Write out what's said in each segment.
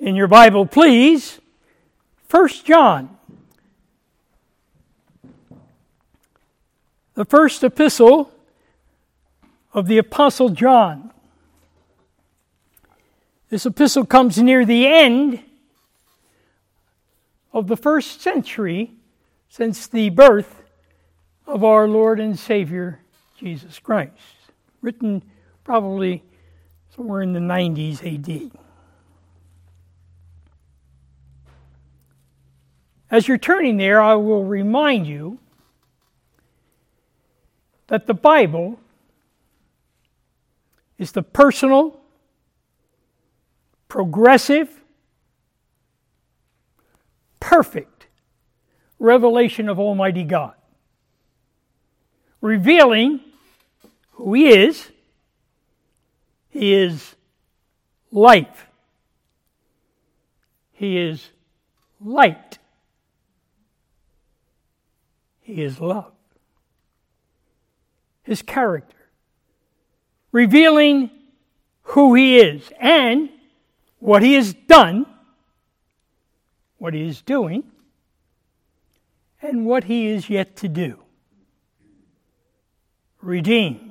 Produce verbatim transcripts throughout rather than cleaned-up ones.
in your Bible, please, First John, the first epistle of the Apostle John. This epistle comes near the end of the first century since the birth of our Lord and Savior, Jesus Christ, written probably somewhere in the nineties A D. As you're turning there, I will remind you that the Bible is the personal, progressive, perfect revelation of Almighty God, revealing who He is. He is life. He is light. He is love. His character, revealing who He is and what He has done, what He is doing, and what He is yet to do. Redeem,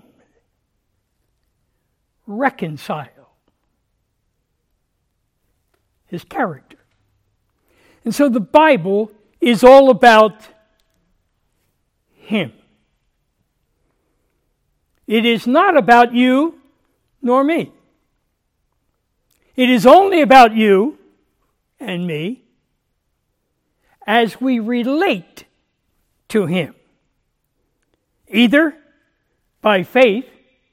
reconcile His character. And so the Bible is all about Him. It is not about you nor me. It is only about you and me as we relate to Him, either by faith,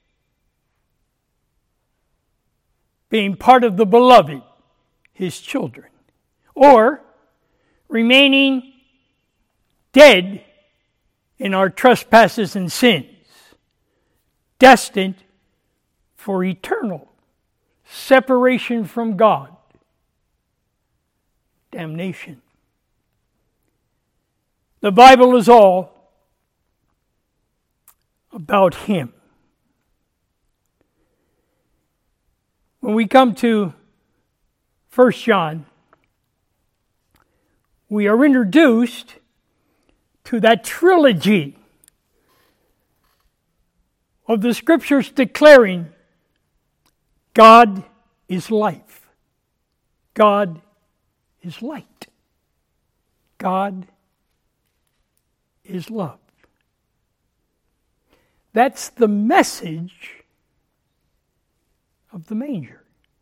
being part of the beloved, His children, or remaining dead in our trespasses and sins, destined for eternal separation from God, damnation. The Bible is all about Him. When we come to First John, we are introduced to that trilogy of the Scriptures declaring God is life, God is light, God is love. That's the message of the manger.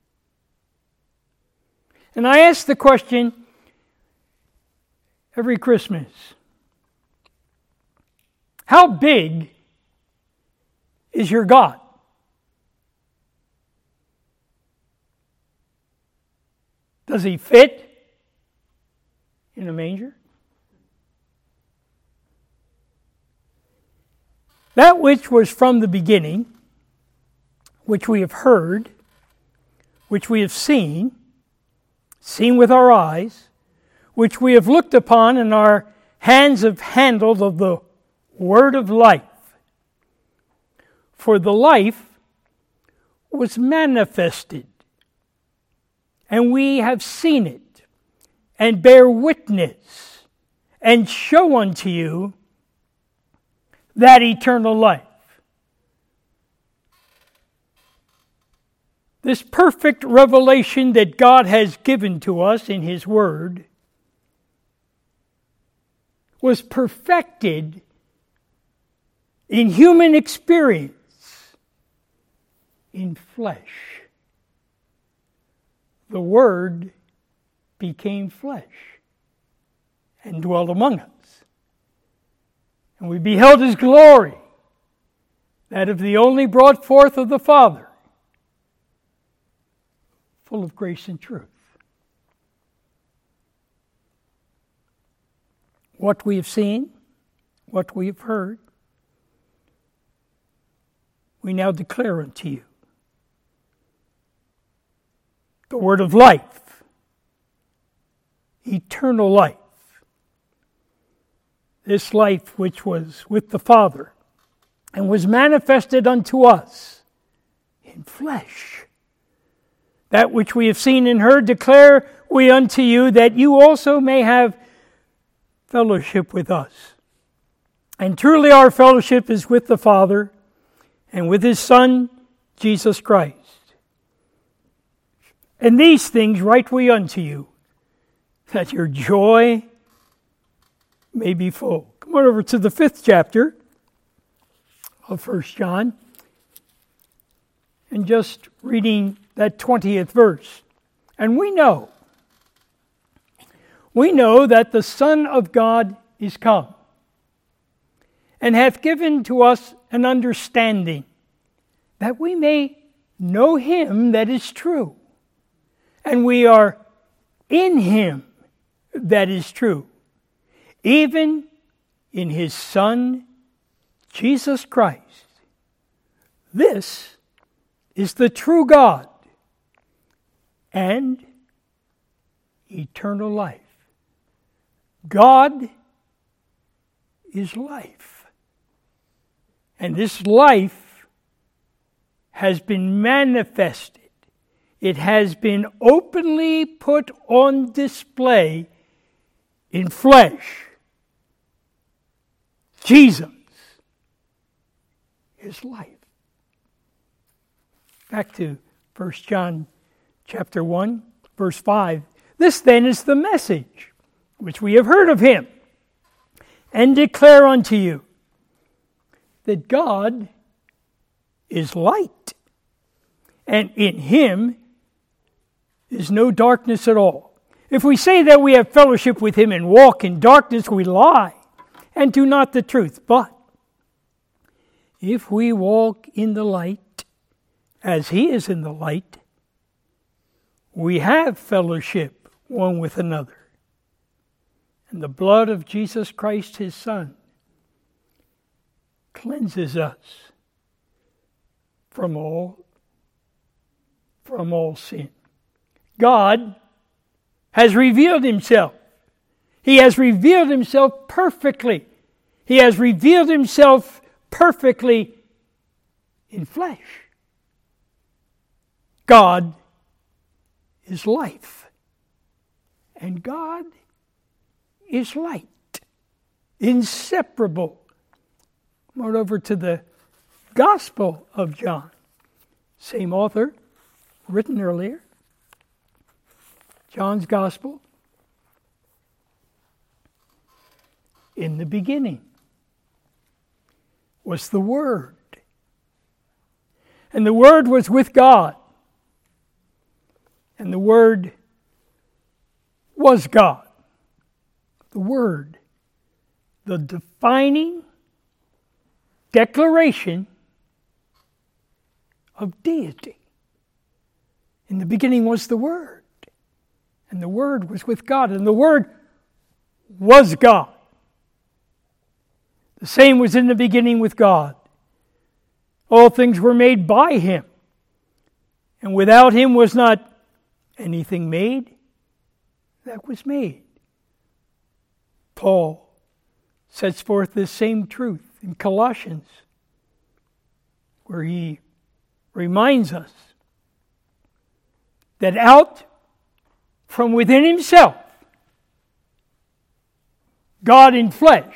And I ask the question every Christmas, how big is your God? Does He fit in a manger? That which was from the beginning, which we have heard, which we have seen, seen with our eyes, which we have looked upon and our hands have handled of the Word of life. For the life was manifested, and we have seen it, and bear witness, and show unto you that eternal life. This perfect revelation that God has given to us in His Word was perfected in human experience, in flesh. The Word became flesh and dwelt among us. And we beheld His glory, that of the only brought forth of the Father, full of grace and truth. What we have seen, what we have heard, we now declare unto you. The word of life, eternal life. This life which was with the Father and was manifested unto us in flesh. That which we have seen and heard declare we unto you, that you also may have fellowship with us. And truly our fellowship is with the Father and with His Son, Jesus Christ. And these things write we unto you, that your joy may be full. Come on over to the fifth chapter of First John, and just reading that twentieth verse. And we know, we know that the Son of God is come, and hath given to us an understanding, that we may know Him that is true. And we are in Him that is true, even in His Son, Jesus Christ. This is the true God and eternal life. God is life. And this life has been manifested. It has been openly put on display in flesh. Jesus is life. Back to First John chapter one, verse five. This then is the message which we have heard of Him, and declare unto you, that God is light, and in Him is no darkness at all. If we say that we have fellowship with Him and walk in darkness, we lie and do not the truth. But if we walk in the light, as He is in the light, we have fellowship one with another. And the blood of Jesus Christ, His Son, cleanses us from all, from all sin. God has revealed Himself. He has revealed Himself perfectly. He has revealed Himself perfectly in flesh. God is life. And God is light. Inseparable. Come over to the Gospel of John. Same author, written earlier. John's Gospel. In the beginning was the Word. And the Word was with God. And the Word was God. The Word, the defining declaration of deity. In the beginning was the Word. And the Word was with God. And the Word was God. The same was in the beginning with God. All things were made by Him. And without Him was not anything made that was made. Paul sets forth this same truth in Colossians, where he reminds us that out from within Himself, God in flesh,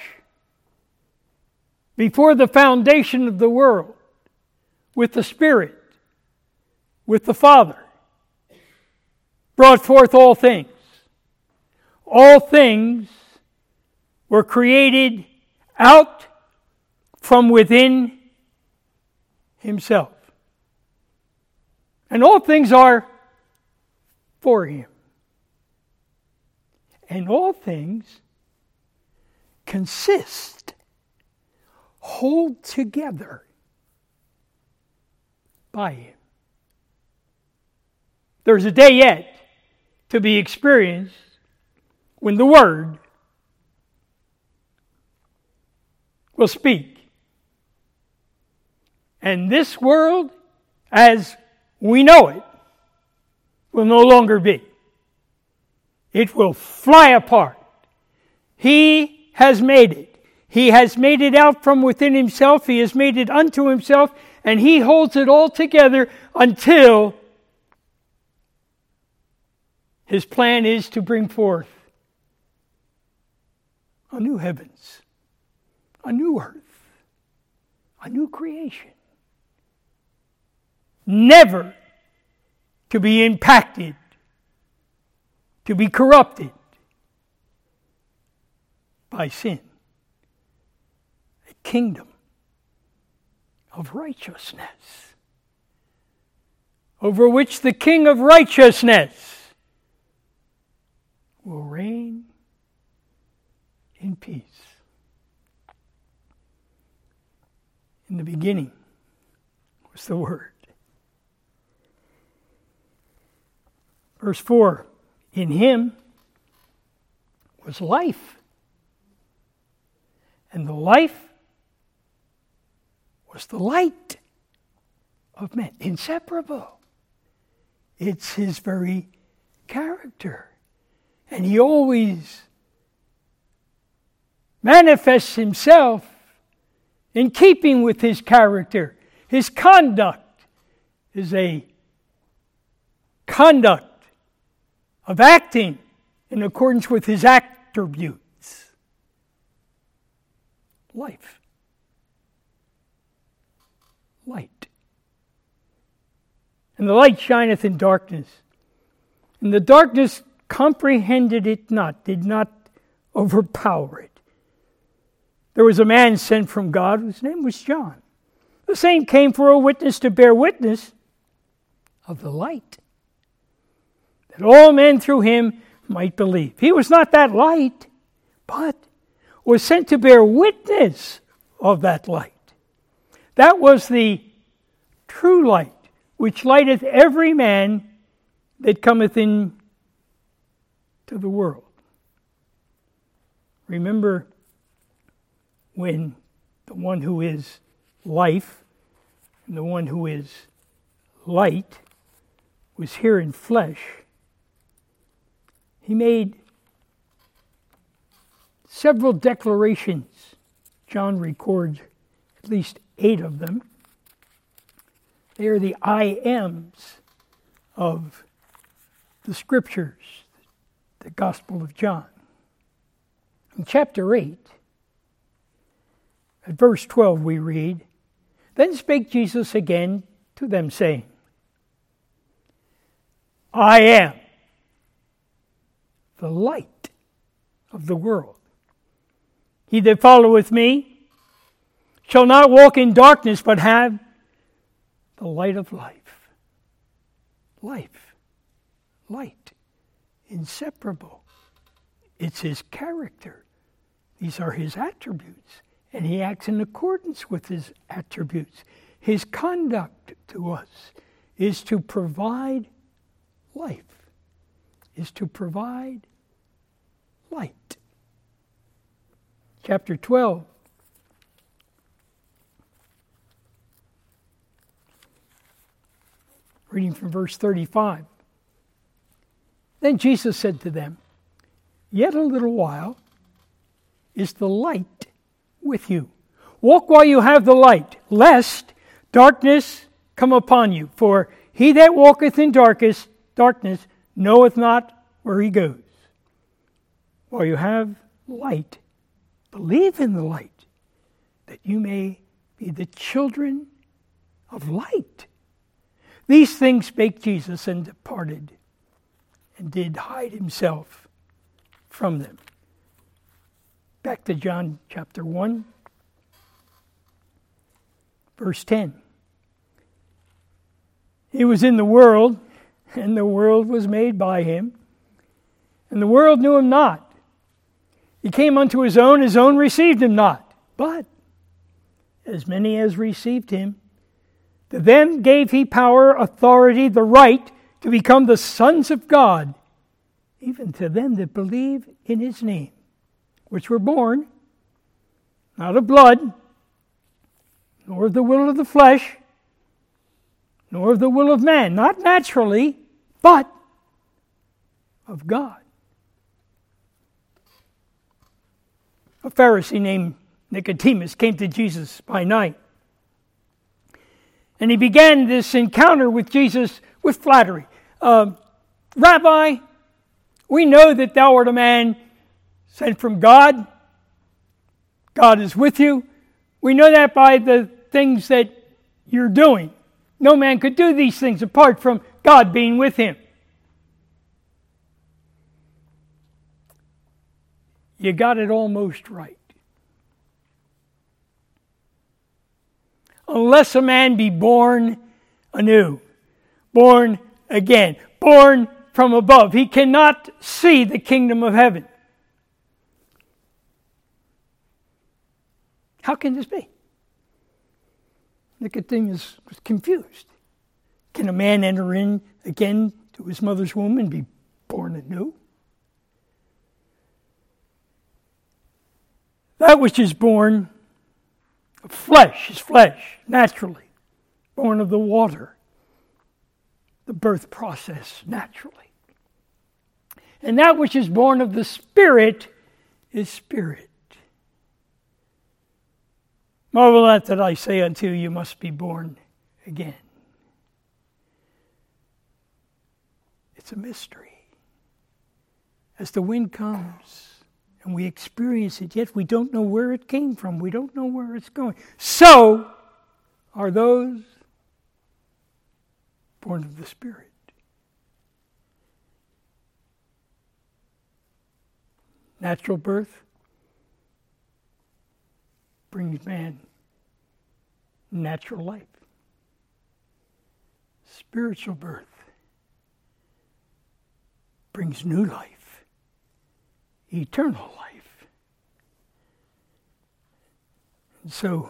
before the foundation of the world, with the Spirit, with the Father, brought forth all things. All things were created out from within Himself. And all things are for Him. And all things consist, hold together by Him. There's a day yet to be experienced when the Word will speak. And this world, as we know it, will no longer be. It will fly apart. He has made it. He has made it out from within Himself. He has made it unto Himself, and He holds it all together until His plan is to bring forth a new heavens, a new earth, a new creation. Never to be impacted, to be corrupted by sin. A kingdom of righteousness, over which the King of righteousness will reign in peace. In the beginning was the Word. Verse four, in Him was life, and the life was the light of men. Inseparable. It's His very character. And He always manifests Himself in keeping with His character. His conduct is a conduct of acting in accordance with His attributes. Life. Light. And the light shineth in darkness, and the darkness comprehended it not, did not overpower it. There was a man sent from God whose name was John. The same came for a witness to bear witness of the light, that all men through him might believe. He was not that light, but was sent to bear witness of that light. That was the true light, which lighteth every man that cometh in to the world. Remember when the one who is life and the one who is light was here in flesh, He made several declarations. John records at least eight of them. They are the I ams of the Scriptures, the Gospel of John. In chapter eight, at verse twelve we read, Then spake Jesus again to them, saying, I am the light of the world. He that followeth me shall not walk in darkness, but have the light of life. Life. Light. Inseparable. It's His character. These are His attributes. And He acts in accordance with His attributes. His conduct to us is to provide life. Is to provide light. Chapter twelve. Reading from verse thirty-five. Then Jesus said to them, Yet a little while is the light with you. Walk while you have the light, lest darkness come upon you. For he that walketh in darkness, darkness knoweth not where he goes. While you have light, believe in the light, that you may be the children of light. These things spake Jesus, and departed, and did hide Himself from them. Back to John chapter one, verse ten. He was in the world, and the world was made by Him, and the world knew Him not. He came unto His own, His own received Him not. But as many as received Him, to them gave He power, authority, the right to become the sons of God, even to them that believe in His name, which were born, not of blood, nor of the will of the flesh, nor of the will of man, not naturally, but of God. A Pharisee named Nicodemus came to Jesus by night. And he began this encounter with Jesus with flattery. Uh, Rabbi, We know that thou art a man sent from God. God is with you. We know that by the things that you're doing. No man could do these things apart from God being with him. You got it almost right. Unless a man be born anew, born again, born from above, he cannot see the kingdom of heaven. How can this be? Nicodemus was confused. Can a man enter in again to his mother's womb and be born anew? That which is born of flesh is flesh, naturally. Born of the water, the birth process, naturally. And that which is born of the Spirit is spirit. Marvel not that I say unto you, you must be born again. It's a mystery. As the wind comes and we experience it, yet we don't know where it came from. We don't know where it's going. So are those born of the Spirit. Natural birth brings man natural life. Spiritual birth brings new life, eternal life. And so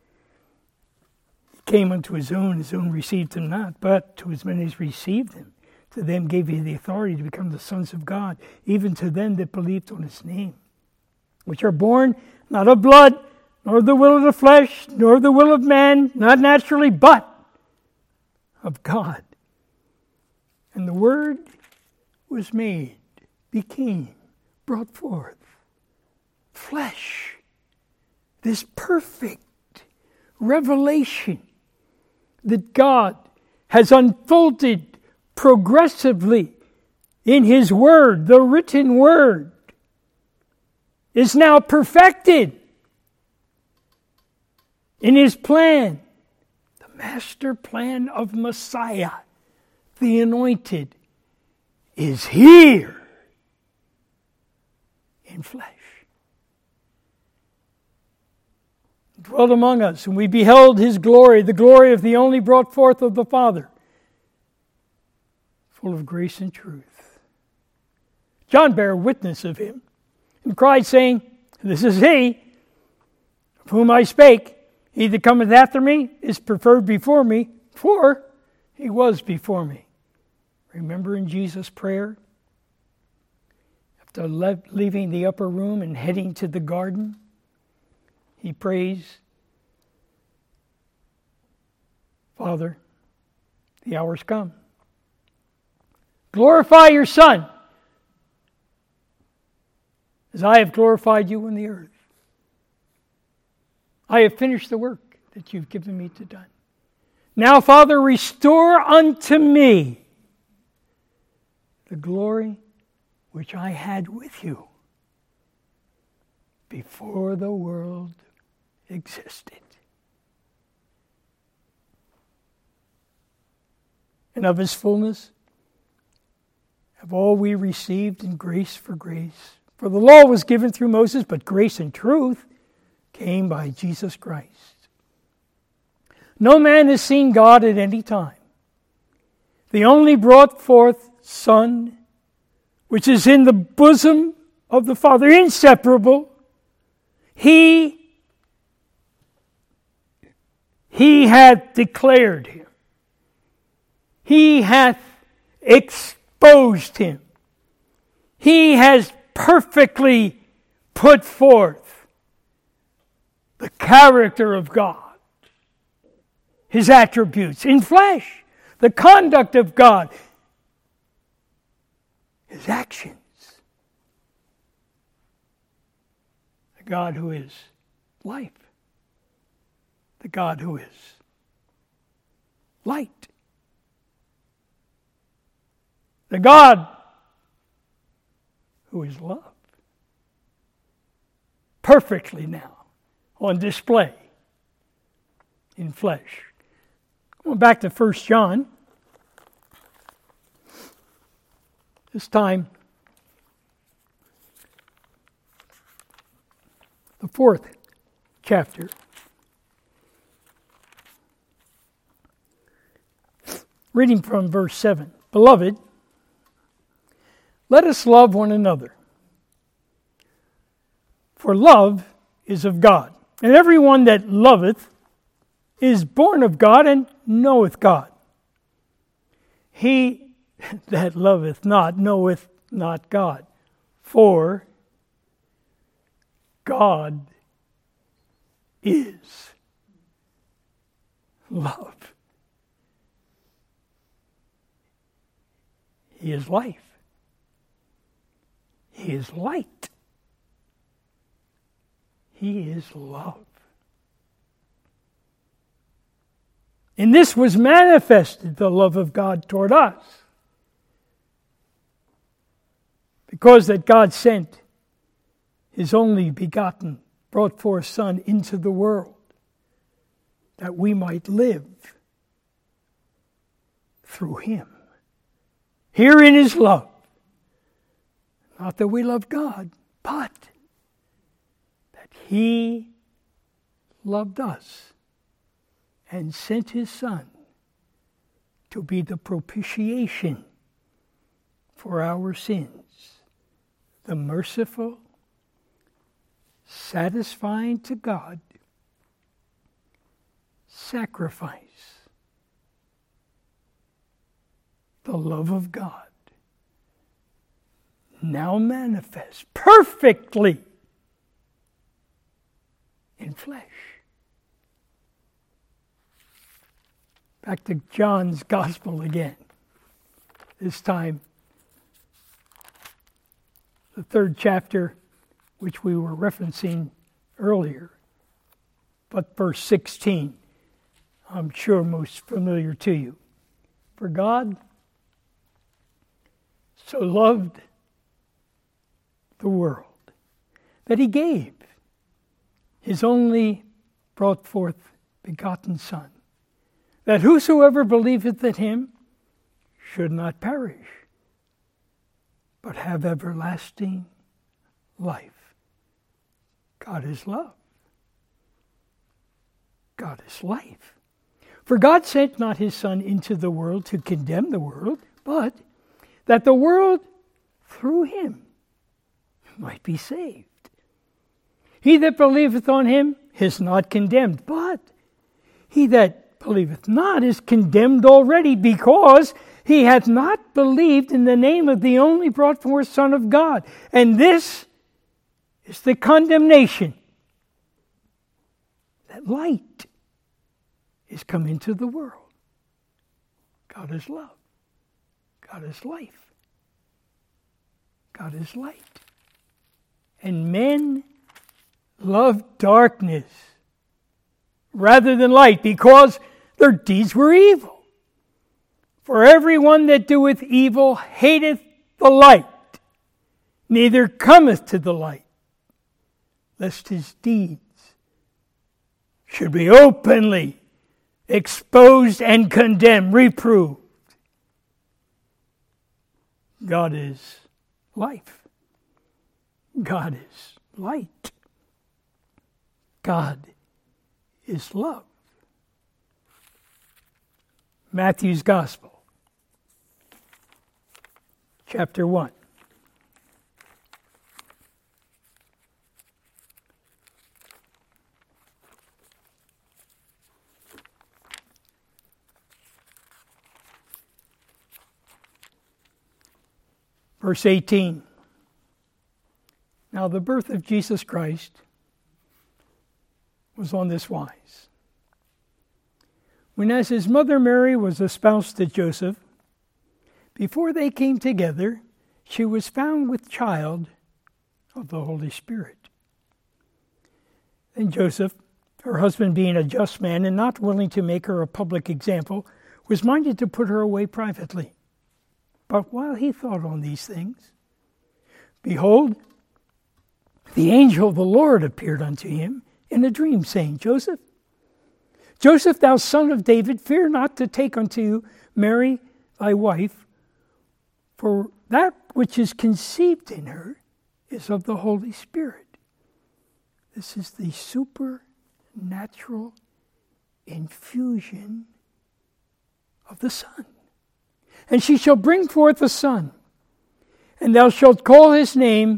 he came unto his own, his own received him not, but to as many as received him, to them gave he the authority to become the sons of God, even to them that believed on his name, which are born not of blood, nor the will of the flesh, nor the will of man, not naturally, but of God. And the Word was made, became, brought forth flesh. This perfect revelation that God has unfolded progressively in His Word, the written Word, is now perfected in His plan, the master plan of Messiah, the Anointed, is here in flesh. He dwelt among us, and we beheld His glory, the glory of the only brought forth of the Father, full of grace and truth. John bare witness of Him, and cried, saying, This is He, of whom I spake. He that cometh after me is preferred before me, for He was before me. Remember in Jesus' prayer, after le- leaving the upper room and heading to the garden, He prays, Father, the hour's come. Glorify your Son, as I have glorified you in the earth. I have finished the work that you've given me to do. Now, Father, restore unto me the glory which I had with you before the world existed. And of His fullness have all we received in grace for grace. For the law was given through Moses, but grace and truth came by Jesus Christ. No man has seen God at any time. The only brought forth Son, which is in the bosom of the Father, inseparable, He, He hath declared Him. He hath exposed Him. He has perfectly put forth the character of God, His attributes in flesh, the conduct of God, His actions. The God who is life, the God who is light, the God who is love. Perfectly now on display in flesh. Going back to First John. This time, the fourth chapter. Reading from verse seven. Beloved, let us love one another. For love is of God. And everyone that loveth is born of God and knoweth God. He that loveth not knoweth not God. For God is love. He is life. He is light. He is love. In this was manifested the love of God toward us, because that God sent His only begotten, brought forth Son into the world, that we might live through Him. Herein is love. Not that we love God, but that He loved us and sent His Son to be the propitiation for our sins, the merciful, satisfying to God sacrifice, the love of God, now manifest perfectly in flesh. Back to John's Gospel again. This time, the third chapter, which we were referencing earlier, but verse sixteen, I'm sure most familiar to you. For God so loved the world that He gave His only brought forth begotten Son, that whosoever believeth in Him should not perish, but have everlasting life. God is love. God is life. For God sent not His Son into the world to condemn the world, but that the world through Him might be saved. He that believeth on Him is not condemned, but he that believeth not is condemned already, because he hath not believed in the name of the only brought forth Son of God. And this is the condemnation, that light is come into the world. God is love. God is life. God is light. And men love darkness rather than light, because their deeds were evil. For everyone that doeth evil hateth the light, neither cometh to the light, lest his deeds should be openly exposed and condemned, reproved. God is life. God is light. God is love. Matthew's Gospel, chapter one. Verse eighteen. Now the birth of Jesus Christ was on this wise. When as his mother Mary was espoused to Joseph, before they came together, she was found with child of the Holy Spirit. Then Joseph, her husband being a just man and not willing to make her a public example, was minded to put her away privately. But while he thought on these things, Behold, the angel of the Lord appeared unto him in a dream, saying, Joseph, Joseph, thou son of David, fear not to take unto you Mary thy wife, for that which is conceived in her is of the Holy Spirit. This is the supernatural infusion of the Son. And she shall bring forth a son, and thou shalt call his name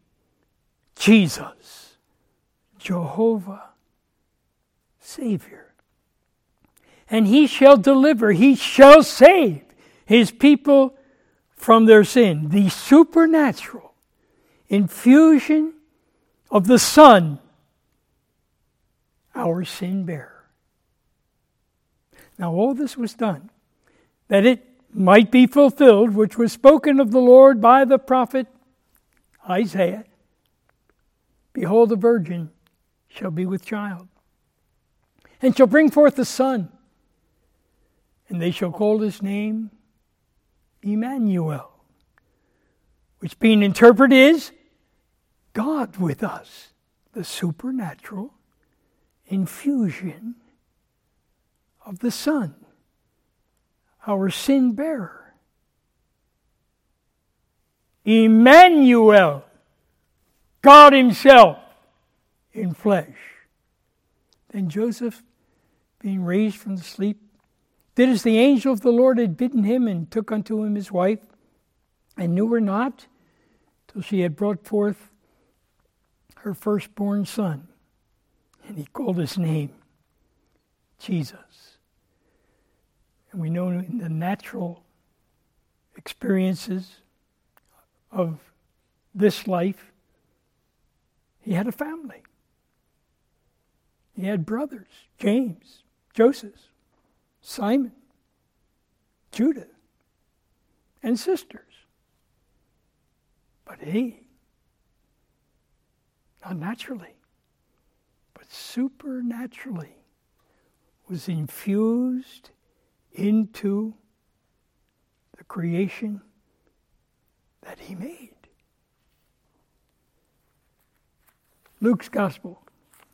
Jesus, Jehovah, Savior. And he shall deliver, he shall save his people from their sin. The supernatural infusion of the Son, our sin bearer. Now all this was done, that it might be fulfilled, which was spoken of the Lord by the prophet Isaiah. Behold, a virgin shall be with child, and shall bring forth a son, and they shall call his name Emmanuel, which being interpreted is God with us, the supernatural infusion of the Son, our sin bearer. Emmanuel, God himself in flesh. Then Joseph, being raised from the sleep, did as the angel of the Lord had bidden him, and took unto him his wife, and knew her not till she had brought forth her firstborn son. And he called his name Jesus. And we know in the natural experiences of this life, he had a family. He had brothers, James, Joseph, Simon, Judah, and sisters. But he, not naturally, but supernaturally, was infused into the creation that he made. Luke's Gospel.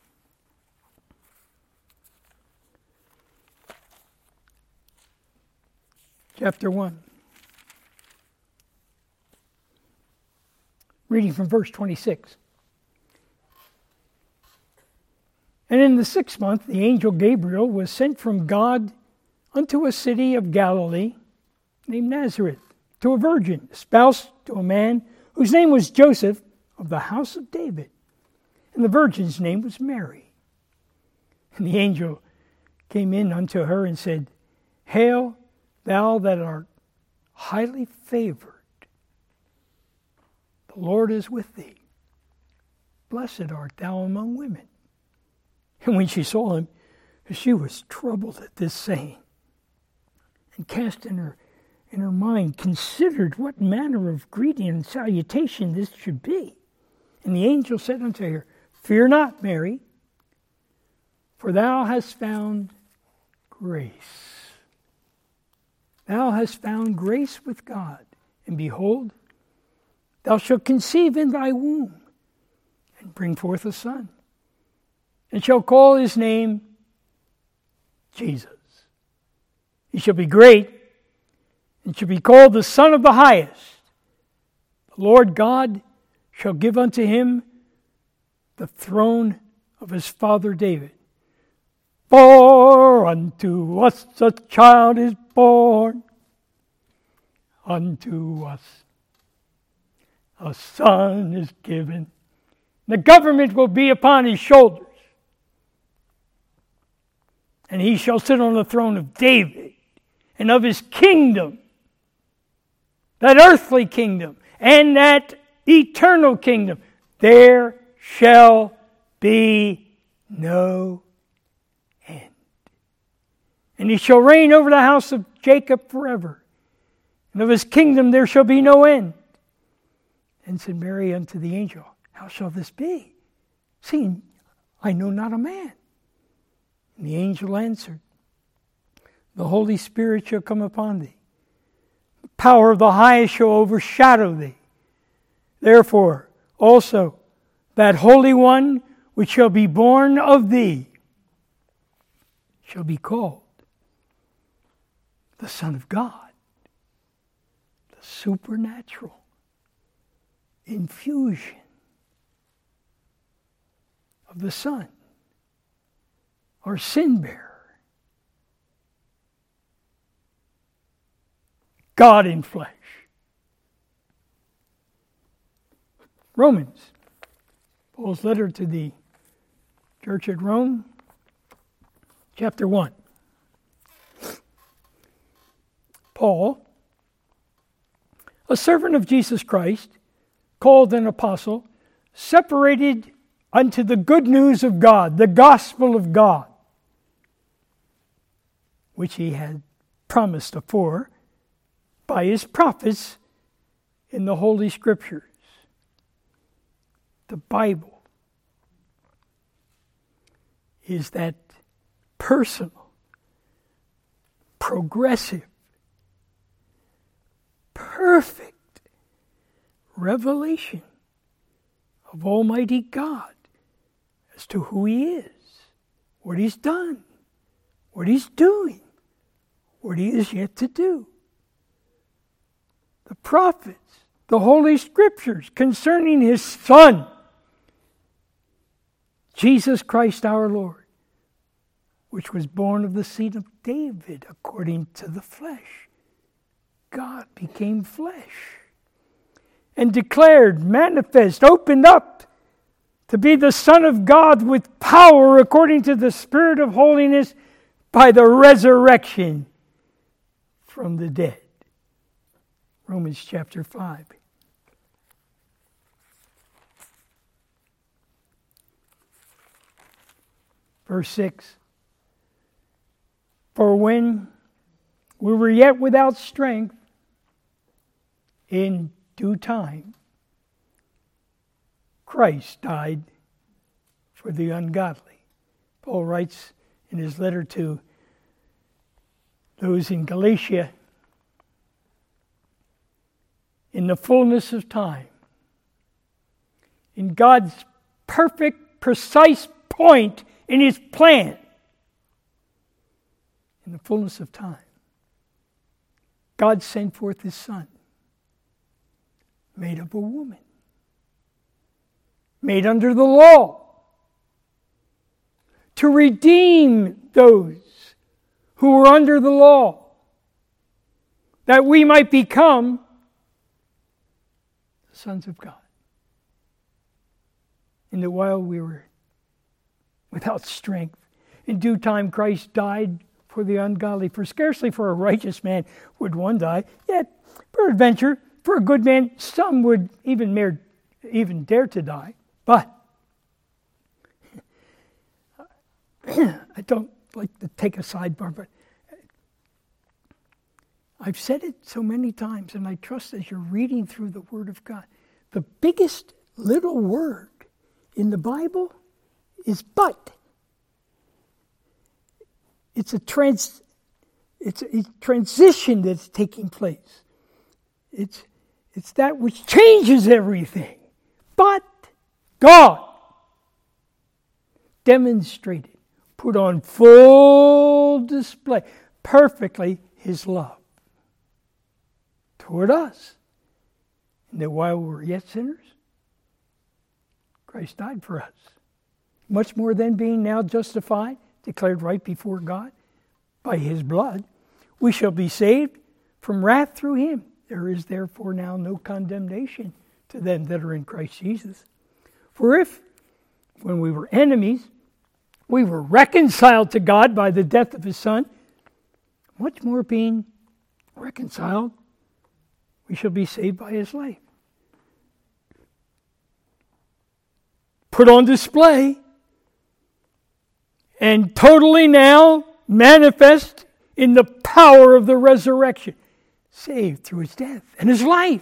Chapter one. Reading from verse twenty-six. And in the sixth month, the angel Gabriel was sent from God unto a city of Galilee named Nazareth, to a virgin, espoused to a man whose name was Joseph, of the house of David. And the virgin's name was Mary. And the angel came in unto her and said, Hail, thou that art highly favored. The Lord is with thee. Blessed art thou among women. And when she saw him, she was troubled at this saying, and cast in her in her mind, considered what manner of greeting and salutation this should be. And the angel said unto her, Fear not, Mary, for thou hast found grace. Thou hast found grace with God, and behold, thou shalt conceive in thy womb, and bring forth a son, and shall call his name Jesus. He shall be great, and shall be called the Son of the Highest. The Lord God shall give unto him the throne of his father David. For unto us a child is born, unto us a son is given. The government will be upon his shoulders, and he shall sit on the throne of David and of his kingdom, that earthly kingdom and that eternal kingdom. There shall be no end. And he shall reign over the house of Jacob forever, and of his kingdom there shall be no end. And said Mary unto the angel, How shall this be, seeing I know not a man? And the angel answered, The Holy Spirit shall come upon thee. The power of the highest shall overshadow thee. Therefore also that Holy One which shall be born of thee shall be called the Son of God. The supernatural infusion of the Son, our sin bearer. God in flesh. Romans, Paul's letter to the church at Rome, chapter one. Paul, a servant of Jesus Christ, called an apostle, separated unto the good news of God, the gospel of God, which he had promised afore by his prophets in the Holy Scriptures. The Bible is that personal, progressive, perfect revelation of Almighty God as to who He is, what He's done, what He's doing, what He is yet to do. The prophets, the Holy Scriptures concerning His Son, Jesus Christ our Lord, which was born of the seed of David according to the flesh. God became flesh and declared, manifest, opened up to be the Son of God with power according to the Spirit of holiness by the resurrection from the dead. Romans chapter five. Verse six. For when we were yet without strength, in due time, Christ died for the ungodly. Paul writes in his letter to those in Galatia, in the fullness of time, in God's perfect, precise point in His plan, in the fullness of time, God sent forth His Son, made of a woman, made under the law, to redeem those who were under the law, that we might become the sons of God. And that while we were without strength, in due time Christ died for the ungodly. For scarcely for a righteous man would one die, yet peradventure for a good man some would even mere, even dare to die. But I don't like to take a sidebar, but I've said it so many times, and I trust as you're reading through the Word of God, the biggest little word in the Bible is but. It's a trans, it's a transition that's taking place. It's it's that which changes everything. But God demonstrated, put on full display, perfectly His love toward us. And that while we were yet sinners, Christ died for us. Much more than being now justified, declared right before God by His blood, we shall be saved from wrath through Him. There is therefore now no condemnation to them that are in Christ Jesus. For if, when we were enemies, we were reconciled to God by the death of His Son, much more being reconciled, we shall be saved by His life. Put on display and totally now manifest in the power of the resurrection, saved through His death and His life.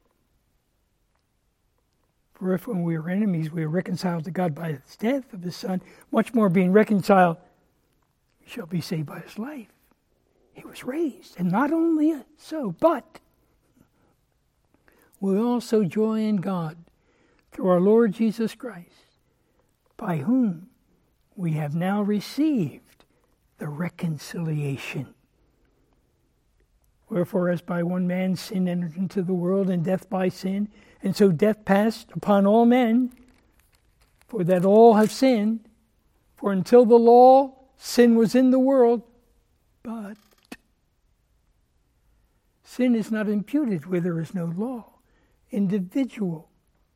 For if when we were enemies, we were reconciled to God by His death of His Son, much more being reconciled, we shall be saved by His life. He was raised, and not only so, but we also joy in God through our Lord Jesus Christ, by whom we have now received the reconciliation. Wherefore, as by one man sin entered into the world, and death by sin, and so death passed upon all men, for that all have sinned. For until the law, sin was in the world, but sin is not imputed where there is no law. Individual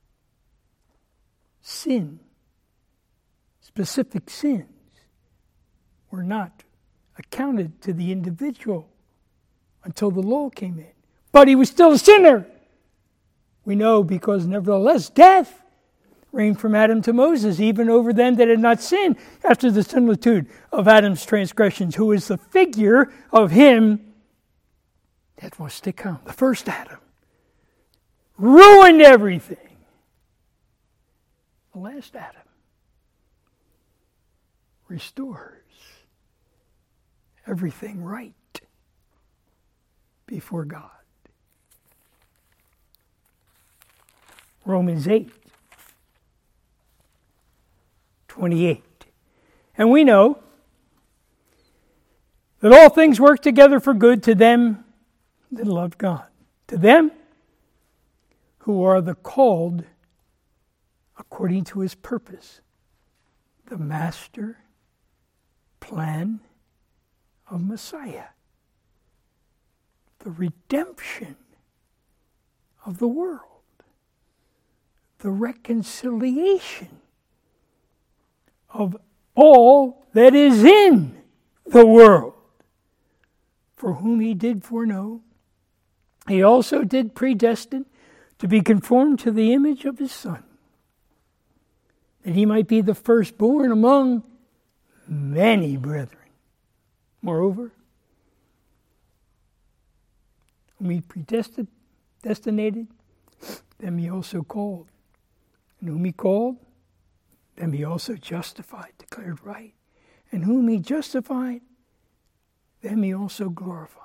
sin, specific sins, were not accounted to the individual until the law came in. But he was still a sinner. We know because nevertheless death reigned from Adam to Moses, even over them that had not sinned, after the similitude of Adam's transgressions, who is the figure of him that was to come. The first Adam ruined everything. The last Adam restores everything right before God. Romans eight twenty-eight. And we know that all things work together for good to them that love God, to them who are the called according to his purpose, the master plan of Messiah, the redemption of the world, the reconciliation of all that is in the world, for whom he did foreknow, he also did predestine to be conformed to the image of his Son, that he might be the firstborn among many brethren. Moreover, whom he predestinated, them he also called. And whom he called, them he also justified, declared right. And whom he justified, them he also glorified.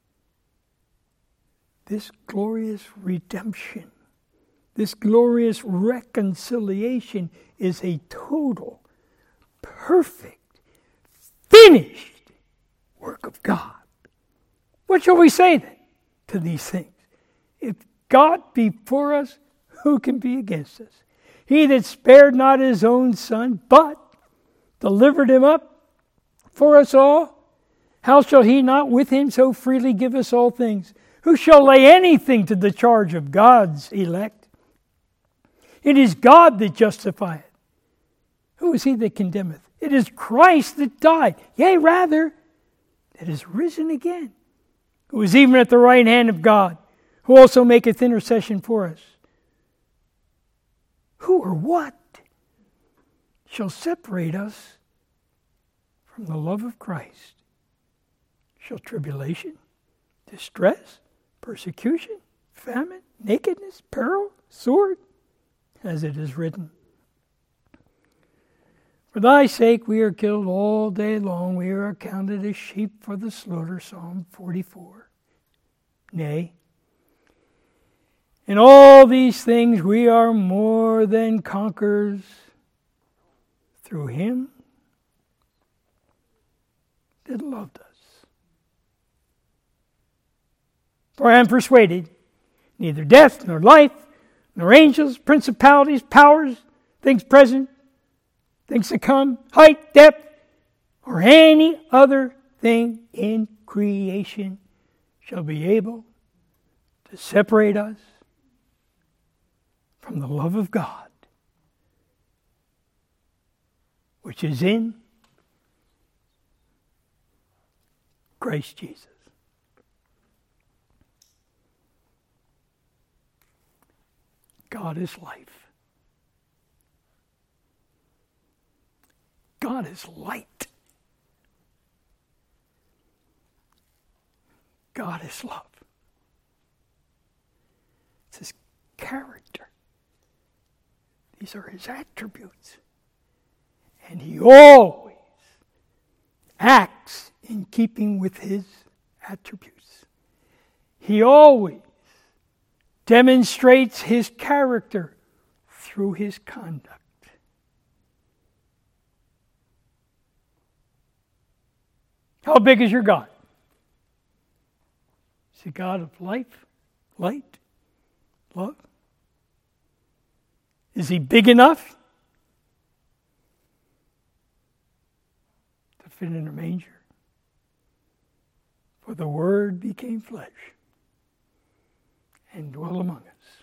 This glorious redemption, this glorious reconciliation is a total, perfect, finished work of God. What shall we say then to these things? If God be for us, who can be against us? He that spared not his own Son, but delivered him up for us all, how shall he not with him so freely give us all things? Who shall lay anything to the charge of God's elect? It is God that justifieth. Who is he that condemneth? It is Christ that died, yea, rather, that is risen again, who is even at the right hand of God, who also maketh intercession for us. Who or what shall separate us from the love of Christ? Shall tribulation, distress, persecution, famine, nakedness, peril, sword, as it is written? For thy sake we are killed all day long, we are accounted as sheep for the slaughter, Psalm forty-four. Nay, in all these things we are more than conquerors through him that loved us. For I am persuaded, neither death, nor life, nor angels, principalities, powers, things present, things to come, height, depth, or any other thing in creation shall be able to separate us from the love of God, which is in Christ Jesus. God is life. God is light. God is love. It's his character. These are his attributes. And he always acts in keeping with his attributes. He always demonstrates His character through His conduct. How big is your God? Is He God of life, light, love? Is He big enough to fit in a manger? For the Word became flesh and dwelt among us.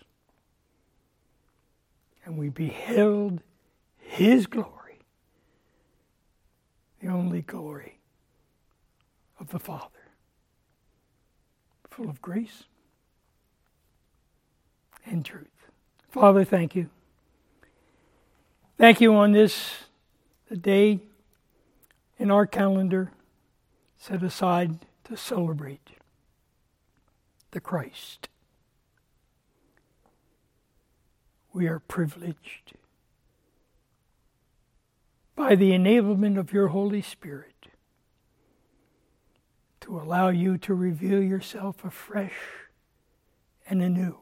And we beheld His glory, the only glory of the Father, full of grace and truth. Father, thank you. Thank you on this the day in our calendar set aside to celebrate the Christ. We are privileged by the enablement of your Holy Spirit to allow you to reveal yourself afresh and anew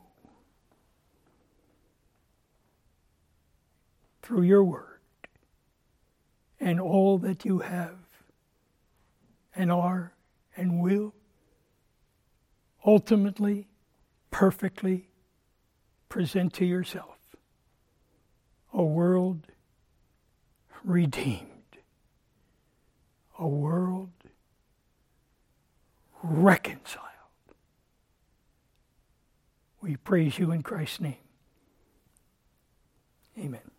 through your word and all that you have and are and will ultimately, perfectly present to yourself a world redeemed, a world reconciled. We praise you in Christ's name. Amen.